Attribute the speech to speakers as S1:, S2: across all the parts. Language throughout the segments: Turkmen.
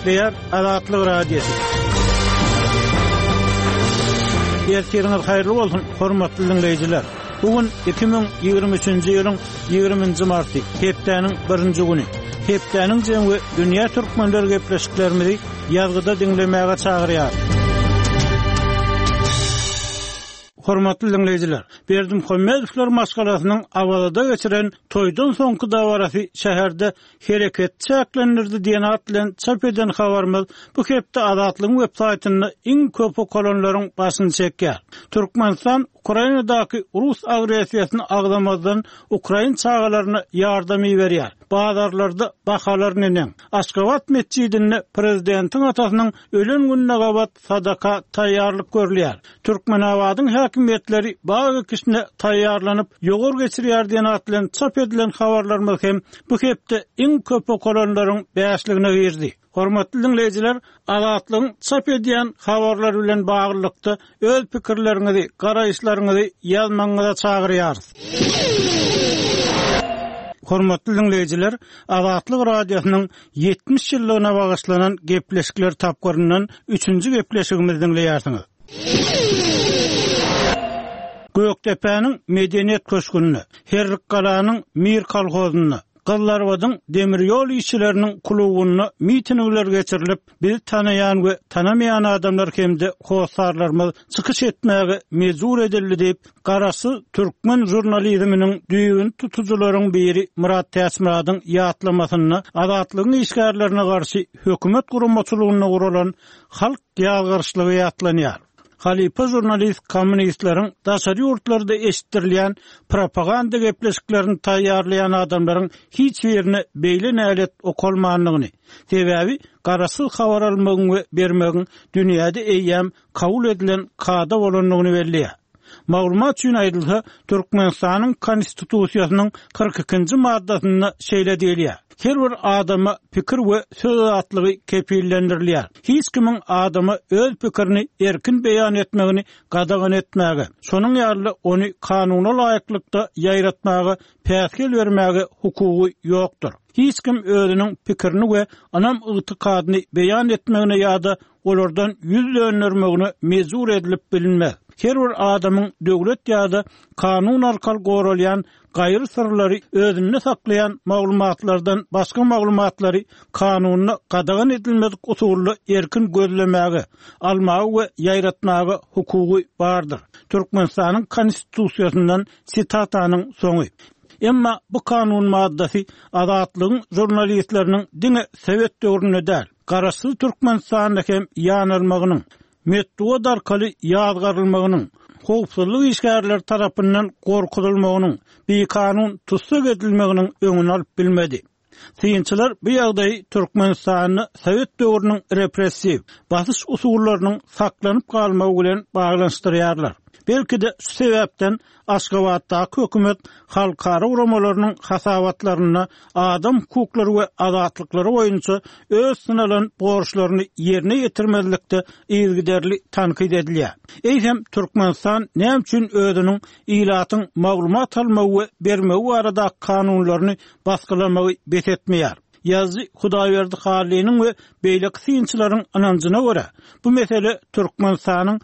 S1: Şeýleýär Azatlyk radiosu. Ýerkeriňiz haýyrly bolsun, hormatly dinleýijiler. Bugün 2023-nji ýylyň 20-nji marty, hepdeniň 1-nji güni. Hepdeniň jeňi dünýä türkmenleri gepleşiklerimizi ýazgyda dinlemäge çagyrýar. Hormatly dinleýijiler, Berdim Hömmedowler maskalasynyň awalda geçiren toýdan soňky dawarasy şäherde hereket çäklendirdi diýen at bilen çap eden habarymyz bu hepde Azatlygyň web saýtyny iň köp okulanylaryň başyny çekýär. Türkmenistan Ukrainadaky Rus agresiýasyny agdamazdan Ukrain çağalaryna ýardam berýär. Bazarlarda bahalar nenen. Aşgabat mescidinde prezidentiň atasynyň ölen gününe gabat sadaka taýýarlyk görülýär. Türkmenabadyň häkimetleri bagy kişine taýýarlanyp ýogor geçirýär diýen at bilen çap edilen habarlarymyz hem bu hepde iň köp okulanylaryň bäşligine girdi. Hormatly dinleýijiler, Azatlygyň çap edýän habarlar bilen baglykda öz pikirleriňizi, garaýşlaryňyzy ýazmaňyza çagyrýarys. Hormatly dinleýijiler, Azatlyk radiosynyň 70 ýyllygyna bagyşlanan gepleşikler tapgyryndan 3-nji gepleşigimizi dinleýärsiňiz. Göktepe'nin medeniyet köşkününü, Herrik Galanyň Mir kolhozyny, Gyllarbadyň demir ýol işçileriniň klubyny mitingler geçirilip, bizi tanaýan we tanamaýan adamlar hemde howsarlarymyz çykyş etmäge mejbur edildi diýip garasy türkmen jurnalizminiň düýün tutucularyň biri Murat Täsmiradyň ýatlamasyny Azatlygyň işgärlerine garşy hökümet guramaçylygyna guralan halk ýalgyrçylygy ýatlanýar. Halipa jurnalist kommunistlerin daşary ýurtlarda eşitdirilýän propaganda gepleşiklerini taýýarlayan adamlaryň hiç birine beýle nälet okulmanlygyny, sebäbi garasyl habar almagyň we bermegiň dünýäde eýýäm kabul edilen kada bolanlygyny belliýär. Maglumat üçin aýdylsa, Türkmenistanyň konstitusiýasynyň 42-nji maddasyna şeýle diýilýär. Her bir adama pikir we söz azatlygy kepillendirilýär. Hiç kimiň adama öz pikirini erkin beýan etmegini gadagan etmäge, şonuň ýaly ony kanuny laýyklykda ýaýratmagy, päsgel bermäge hukugy ýokdur. Hiç kim özüniň pikirini we anam ygtykadyny beýan etmegine ýa-da olardan ýüz döndürmegine mejbur edilip bilinmez. Her bir adamyň döwlet ýa-da kanun arkaly goralýan gaýry sırlary özünde saklayan maglumatlardan başga maglumatlary kanunyna gadagan edilmedik usully erkin gözlemäge, almagy we ýaýratmagy hukugy bardyr. Türkmenistanyň konstitusiýasyndan sitataның soňy. Emma bu kanun maddasy Azatlygyň jurnalistleriniň diňe Sowet döwrüne däl, garaşy Türkmenistanda hem ýanylmagynyň, metod arkaly ýazgarylmagynyň, howpsuzlyk işgärleri tarapyndan gorkutulmagynyň, bir kanun tutsak edilmeginiň öňüni alyp bilmedi. Syýynçylar bu ýagdaýy Türkmenistanyň Sowet döwrüniň repressiw basyş usullarynyň saklanyp galmagy bilen baglanşdyrýarlar. Belki de şu sebäpden Aşgabatdaky hökümet halkara uramalarynyň hasabatlaryna adam hukuklary we azatlykları boýunça öz synalan borçlaryny ýerine ýetirmezlikde ýygyderli tankyd edilýär. Eýsem Türkmenistan näme üçin özüniň ilatyň maglumat almagy we bermegi arada kanunlaryny baskylamagy betetmeýär? Yazı Hudaýberdi Haliyniň we beýleki syýynçylaryň ananjyna görä, bu mesele Türkmenistanyň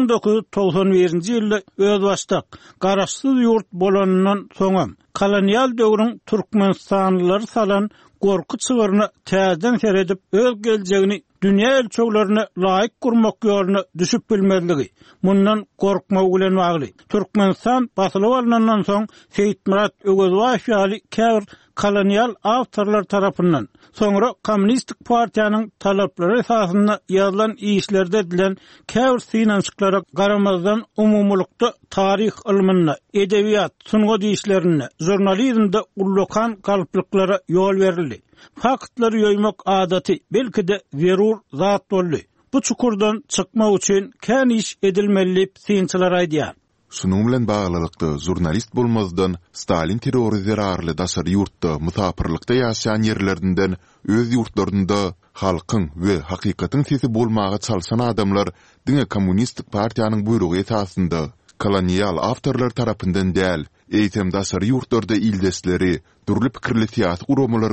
S1: 1991-nji ýylda öz başdak, garaşsyz ýurt bolanyndan soňam, kolonial döwrüň Türkmenistanlylary salan gorku çygyryny täzeden seredip öz geljegini dünýä ölçeglerine laýyk gurmak ýoluna düşüp bilmezligi, mundan gorkmak bilen bagly. Türkmenistan basylyp alynandan soň Seyitmurat Ögezbaýew ýaly käbir kolonial awtorlar tarapyndan, soňra Kommunistik partiýanyň talaplary esasynda ýazylan işlerde edilen käbir synançyklara garamazdan umumlukda tarih ilmine, edebiýat, sunga işlerine, jurnalizmde ullokan galyplyklara ýol berildi. Faktlary ýoýmak adaty belki de zerur zat boldy. Bu çukurdan çykmak üçin kän iş edilmeli syýynçylar aýdýar.
S2: Şunun bilen baglykda jurnalist bolmazdan Stalin terrori zerarly daşary ýurtda musapirlikde ýaşaýan ýerlerinden öz ýurtlarynda halkyň we hakykatyň sesi bolmagy çalşan adamlar diňe kommunistik partiýanyň buyrugy esasynda kolonial awtorlar tarapyndan däl, eýtem daşary ýurtlarda ildesleri, durly pikirli siýasy uramalar